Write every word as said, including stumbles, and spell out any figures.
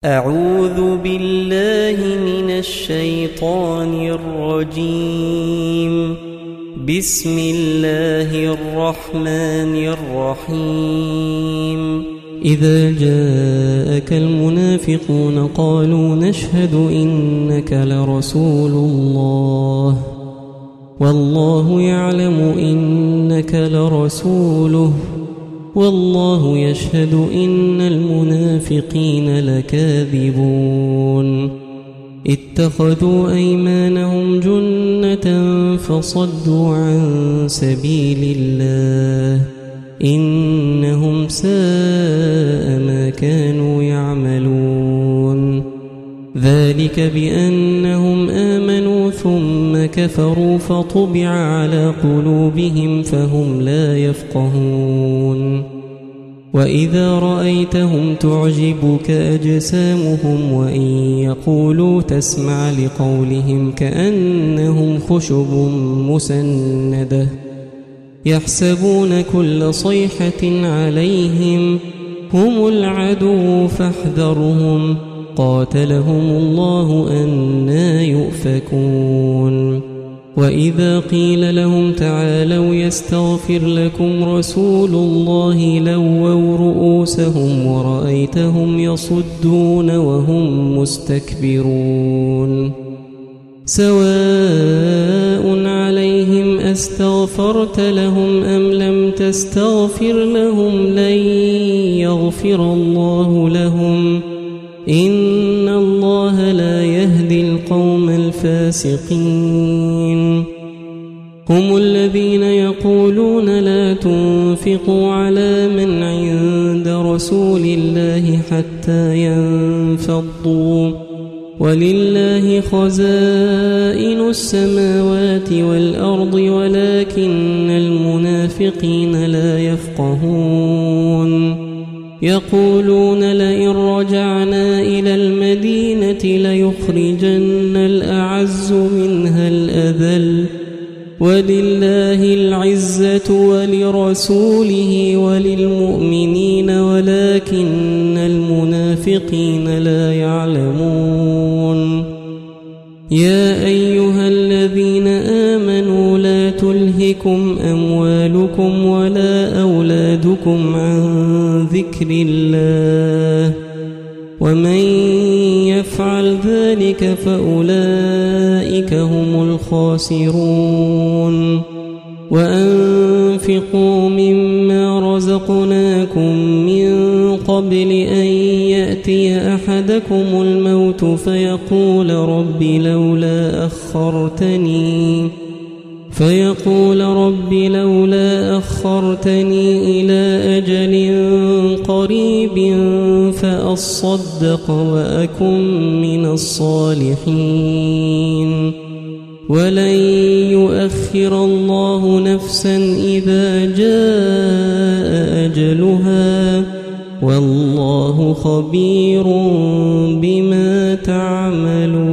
أعوذ بالله من الشيطان الرجيم. بسم الله الرحمن الرحيم. إذا جاءك المنافقون قالوا نشهد إنك لرسول الله والله يعلم إنك لرسوله والله يشهد إن المنافقين لكاذبون. اتخذوا أيمانهم جنة فصدوا عن سبيل الله إنهم ساء ما كانوا يعملون. ذلك بأنهم آمنوا ثم كفروا فطبع على قلوبهم فهم لا يفقهون. وإذا رأيتهم تعجبك أجسامهم وإن يقولوا تسمع لقولهم كأنهم خشب مسندة يحسبون كل صيحة عليهم هم العدو فاحذرهم قاتلهم الله أنى يؤفكون. وإذا قيل لهم تعالوا يستغفر لكم رسول الله لووا رؤوسهم ورأيتهم يصدون وهم مستكبرون. سواء عليهم أستغفرت لهم أم لم تستغفر لهم لن يغفر الله لهم إن الله لا يهدي القوم الفاسقين. هم الذين يقولون لا تنفقوا على من عند رسول الله حتى ينفضوا ولله خزائن السماوات والأرض ولكن المنافقين لا يفقهون. يقولون لئن رجعنا إلى المدينة ليخرجن الأعز منها الأذل ولله العزة ولرسوله وللمؤمنين ولكن المنافقين لا يعلمون. يا أيها الذين آمنوا لا تلهكم أموالكم ولا أولادكم عن ذكر الله ومن يفعل ذلك فأولئك هم الخاسرون. وأنفقوا مما رزقناكم من قبل أن يأتي أحدكم الموت فيقول رب لولا أخرتني فيقول رب لولا أخرتني إلى أجل قريب فأصدق وأكن من الصالحين. ولن يؤخر الله نفسا إذا جاء أجلها والله خبير بما تعملون.